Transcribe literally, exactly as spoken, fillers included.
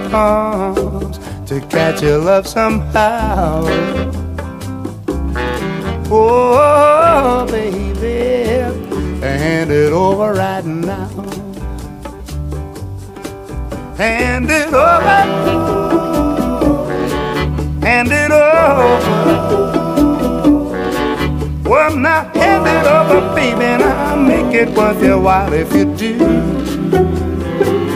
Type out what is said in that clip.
arms to catch your love somehow. Oh, baby, hand it over right now. Hand it over, hand it over. Well, now hand it over, baby, and I'll make it worth your while if you do.